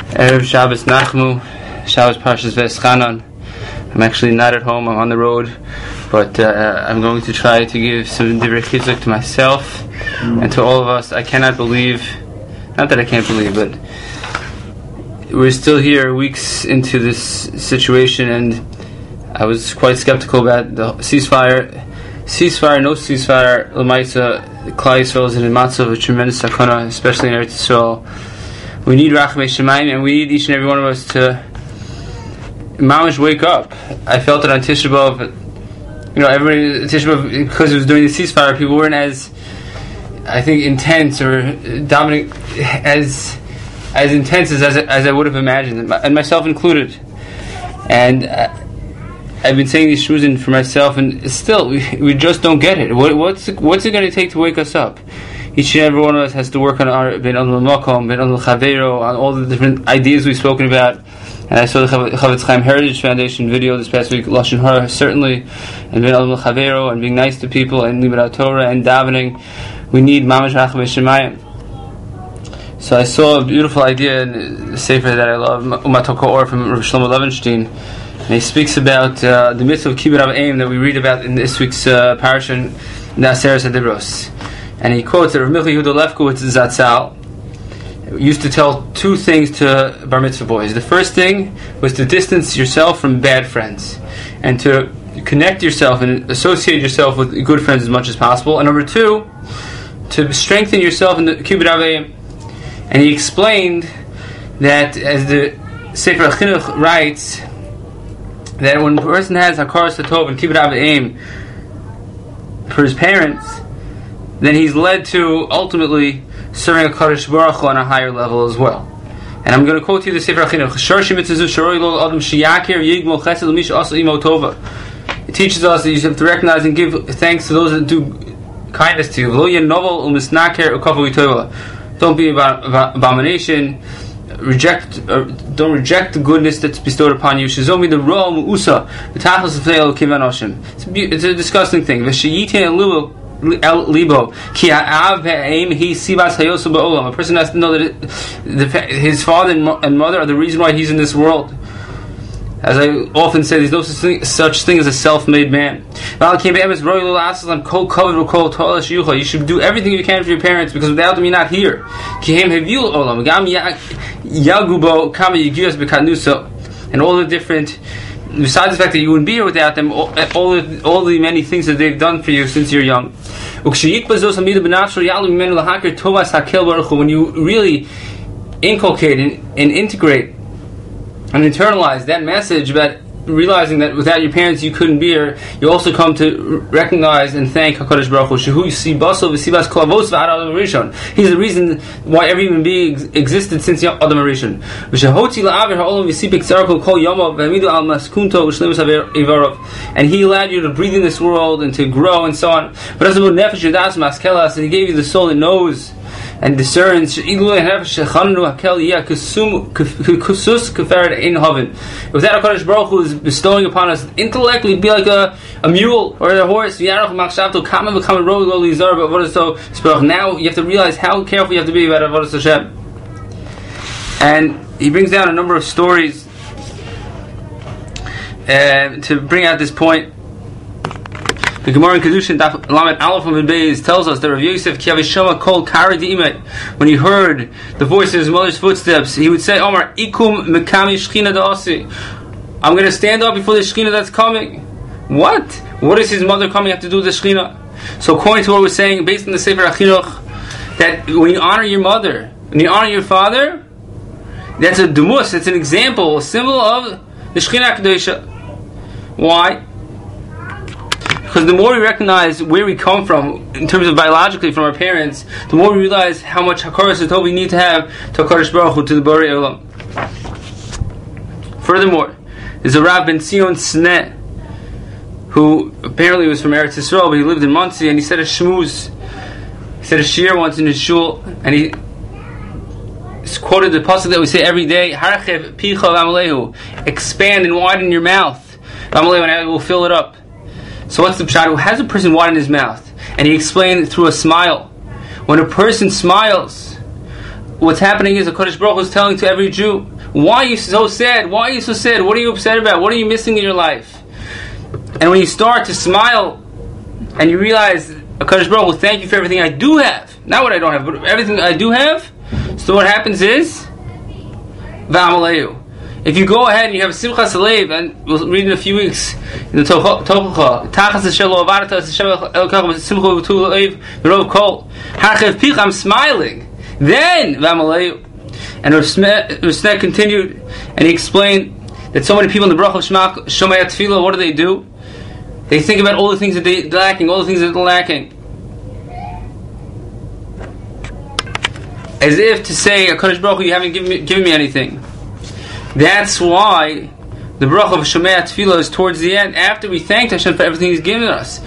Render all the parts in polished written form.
Erev Shabbos Nachmu, Shabbos Parshas V'Eschanan. I'm actually not at home, I'm on the road, but I'm going to try to give some divrei chizuk to myself and to all of us. I cannot believe, not that I can't believe, but we're still here weeks into this situation, and I was quite skeptical about the ceasefire, no ceasefire. L'maisa, Klal Yisrael is in a matzav of a tremendous sakana, especially in Eretz Yisrael. We need Rachamei Shemayim, and we need each and every one of us to mamish wake up. I felt it on Tisha B'Av. Everybody Tisha B'Av, because it was during the ceasefire, people weren't as, I think, intense or dominant as intense as I would have imagined, and myself included. And I've been saying these shmuzin for myself, and still we just don't get it. What's it going to take to wake us up? Each and every one of us has to work on our Ben Adam Makom, Ben Adam Chavero, on all the different ideas we've spoken about. And I saw the Chavetz Chaim Heritage Foundation video this past week, Lashon Hara, certainly, and Ben Adam Chavero, and being nice to people, and Libat Torah, and davening. We need Mamash Rachamei Shemayim. So I saw a beautiful idea in the sefer that I love, Umat HaKor from Rav Shlomo Levenstein, and he speaks about the mitzvah of Kibbud Av V'Em that we read about in this week's parasha, Na'aseres HaDibros. And he quotes that Rav Michal Yehuda Lefkowitz Zatzal used to tell two things to bar mitzvah boys. The first thing was to distance yourself from bad friends, and to connect yourself and associate yourself with good friends as much as possible. And number two, to strengthen yourself in the Kibbud Av V'Em. And he explained that, as the Sefer HaChinuch writes, that when a person has Hakaras HaTov and Kibbud Av V'Em for his parents, then he's led to ultimately serving a Kadosh Baruch Hu on a higher level as well. And I'm going to quote to you the Sefer HaChinuch. It teaches us that you have to recognize and give thanks to those that do kindness to you. Don't be abomination. Don't reject the goodness that's bestowed upon you. It's a disgusting thing. A person has to know that his father and mother are the reason why he's in this world. As I often say, there's no such thing as a self-made man. You should do everything you can for your parents, because without them you're not here. And all the different, besides the fact that you wouldn't be here without them, all the many things that they've done for you since you're young. When you really inculcate and integrate and internalize that message about realizing that without your parents you couldn't be here, you also come to recognize and thank HaKadosh Baruch Hu. He's the reason why every human being existed since Adam Rishon. And he allowed you to breathe in this world and to grow and so on. But as about nefesh yadas maskelas, and he gave you the soul that knows and discerns. Without HaKadosh Baruch Hu is bestowing upon us intellectually, be like a mule or a horse. Now you have to realize how careful you have to be about Avodas Hashem. And he brings down a number of stories to bring out this point. The Gemara in Kedushin Lamed Aleph Amud Beis tells us that Rav Yosef Kiyavishama called Kara Di'imet. When he heard the voice of his mother's footsteps, he would say, Omar, Ikum Mekami Shechina Da'asi. I'm going to stand up before the Shechina that's coming. What? What does his mother coming have to do with the Shechina? So according to what we're saying, based on the Sefer HaChinuch, that when you honor your mother, when you honor your father, that's a dumus, it's an example, a symbol of the Shechina Kedusha. Why? Because the more we recognize where we come from, in terms of biologically from our parents, the more we realize how much Hakaras HaTov we need to have to HaKadosh Baruch Hu, to the Borei Olam. Furthermore, there's a Rav Ben Zion Sneh, who apparently was from Eretz Yisrael, but he lived in Monsey, and he said a shmuz. He said a shir once in his shul, and he quoted the pasuk that we say every day, Harachev picha v'amalehu, expand and widen your mouth, v'amalehu, and I will fill it up. So what's the pshat? How does a person widen his mouth? And he explained it through a smile. When a person smiles, what's happening is the Kodesh Baruch Hu is telling to every Jew, why are you so sad? Why are you so sad? What are you upset about? What are you missing in your life? And when you start to smile and you realize, Kodesh Baruch Hu, thank you for everything I do have. Not what I don't have, but everything I do have. So what happens is, V'amaleyu. If you go ahead and you have a Simchas Halev, and we'll read in a few weeks, in the Tochacha, Tachas Hashem lo avarta, Hashem elokach v'simcha v'tu lev v'rov kol, Harchev pich, I'm smiling. Then, V'amaleyu. And Rav Sneh continued, and he explained that so many people in the Bracha of Shomei Tefillah, what do? They think about all the things that they're lacking, all the things that they're lacking. As if to say, HaKadosh Baruch Hu, you haven't given me anything. That's why the Bracha of Shomei Tefillah is towards the end, after we thanked Hashem for everything He's given us.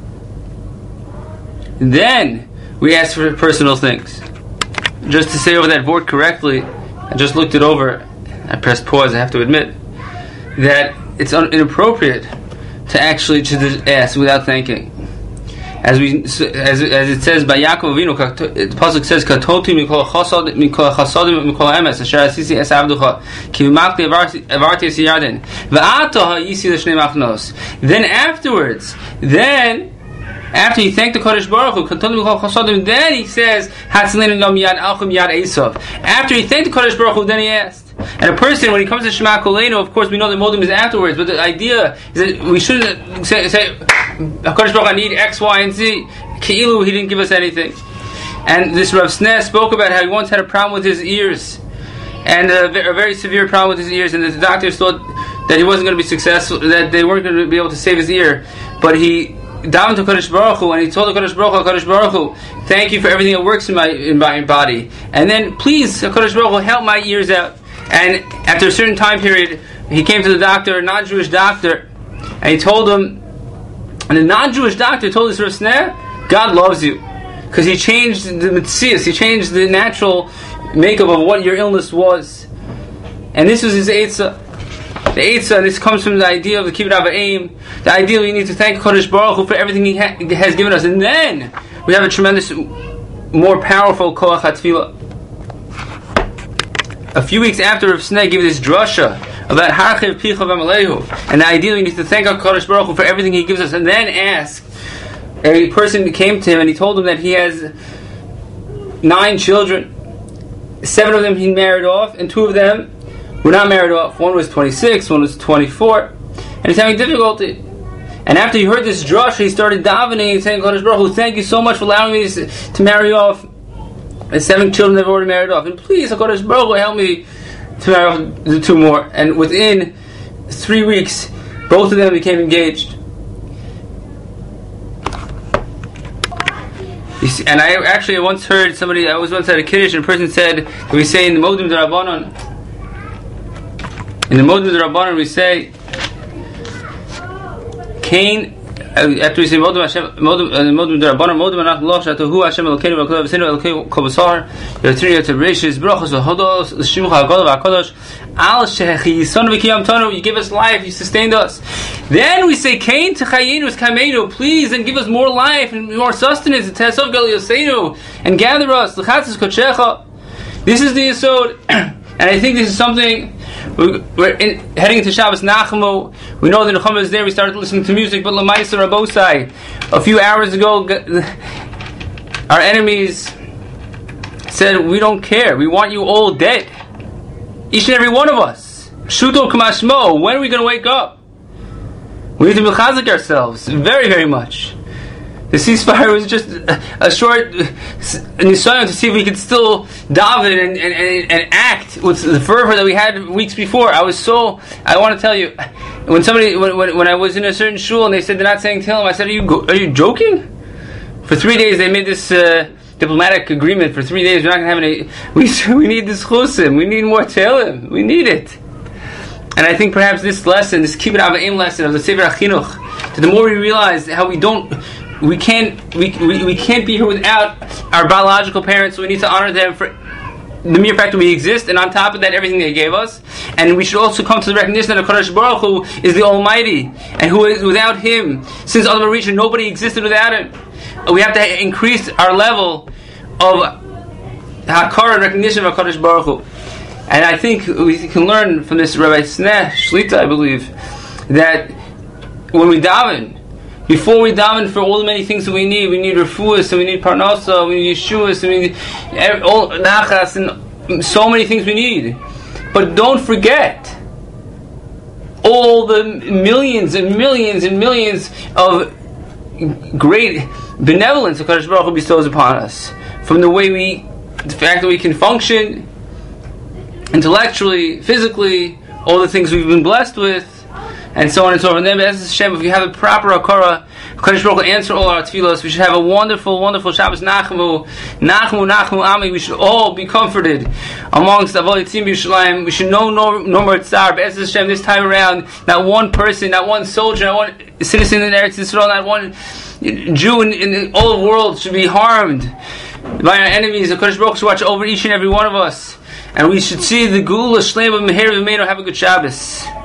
Then, we ask for personal things. Just to say over that word correctly, I just looked it over, I pressed pause, I have to admit, that it's inappropriate to actually just ask without thanking. As it says by Yaakov Avinu, the pasuk says, "Katolti mikol chasadim mikol emes asher asisi es avducha ki v'makli avarti es yarden v'ata ha'yisi l'shnei machnos." Then after he thanked the Kodesh Baruch Hu, Katolti mikol chasadim, then he says, "Hatzilin gam yad alchim yad esav." After he thanked the Kodesh Baruch Hu, then he asked. And a person, when he comes to Shema Kolenu, of course we know the modim is afterwards, but the idea is that we shouldn't say HaKadosh Baruch Hu, I need X, Y, and Z. Ki'ilu, he didn't give us anything. And this Rav Sneh spoke about how he once had a problem with his ears, and a very severe problem with his ears, and the doctors thought that he wasn't going to be successful, that they weren't going to be able to save his ear. But he down to Kodesh Baruch Hu, and he told the Kodesh Baruch Hu, thank you for everything that works in my body. And then, please, Kodesh Baruch Hu, help my ears out. And after a certain time period, he came to the doctor, a non-Jewish doctor, and he told him, and the non-Jewish doctor told this Rav Sneh, God loves you. Because he changed the metzias, he changed the natural makeup of what your illness was. And this was his eitzah. The eitzah, and this comes from the idea of the kibbud avayim, the idea we need to thank Kodesh Baruch Hu for everything He has given us. And then, we have a tremendous, more powerful koach hatfilah. A few weeks after Rav Sneh gave this drasha about Harchev Picha V'Amalehu, and the idea we need to thank HaKadosh Baruch Hu for everything He gives us, and then ask. A person came to him and he told him that he has 9 children. 7 of them he married off, and 2 of them were not married off. One was 26, one was 24, and he's having difficulty. And after he heard this drasha, he started davening and saying, HaKadosh Baruch Hu, thank you so much for allowing me to marry off the 7 children that have already married off, and please, HaKadosh Baruch Hu, help me to marry off the 2 more. And within 3 weeks, both of them became engaged. And I once heard somebody, I was once at a Kiddush, and a person said, we say in the Modim D'Rabbanan, we say, Cain, after we say Modim D'Rabbanan, Modim Anach Loch Shatahu Hashem Elokeinu V'Kodesh V'Sinu Elokeinu Kol B'Sar Yotzinu Yotzei Bereshis Brachos V'Hodos L'Shimcha HaGadol V'Hakadosh Al Shehechi Yisonu V'Kiyam Tonu, you give us life, you sustained us. Then we say Cain to Chayenu Kameinu, please, and give us more life and more sustenance, and Tesov Gal Yoseinu, and gather us L'Chatzis Kodshecha. This is the Yesod, and I think this is something. We're heading into Shabbos Nachamu. We know that the Nechama is there. We started listening to music, but L'Maisa Rabosai, a few hours ago, our enemies said, we don't care. We want you all dead. Each and every one of us. Shuto Kamashmo. When are we going to wake up? We need to mechazik ourselves very, very much. The ceasefire was just a short nisayon to see if we could still daven and act with the fervor that we had weeks before. I want to tell you, when I was in a certain shul and they said they're not saying Tehillim, I said, are you joking? For 3 days they made this diplomatic agreement. For 3 days we're not going to have any. We need this chusim. We need more Tehillim. We need it. And I think perhaps this lesson, this kibbud avayim lesson of the Sefer HaChinuch, the more we realize how we can't be here without our biological parents, so we need to honor them for the mere fact that we exist, and on top of that, everything they gave us. And we should also come to the recognition that HaKadosh Baruch Hu is the Almighty, and who is without Him, since Adam Rishon, nobody existed without Him. We have to increase our level of hakara and recognition of HaKadosh Baruch Hu. And I think we can learn from this Rabbi Sneh Shlita, I believe, that when we daven, before we daven for all the many things that we need refuahs, and we need parnasa, we need yeshuas, and we need all nachas, and so many things we need. But don't forget all the millions and millions and millions of great benevolence that HaKadosh Baruch Hu bestows upon us. From the fact that we can function intellectually, physically, all the things we've been blessed with, and so on and so forth. And then, as Hashem, if we have a proper akara, HaKadosh Baruch Hu answer all our tefillos. We should have a wonderful, wonderful Shabbos Nachmu, Nachmu, Nachmu Ami. We should all be comforted amongst Avot Yitzim Yerushalayim. We should know no more tzar. But as Hashem, this time around, not one person, not one soldier, not one citizen in Eretz Yisrael, not one Jew in all of the world should be harmed by our enemies. HaKadosh Baruch Hu should watch over each and every one of us. And we should see the Geula Shlema Meher V'Meinu. Have a good Shabbos.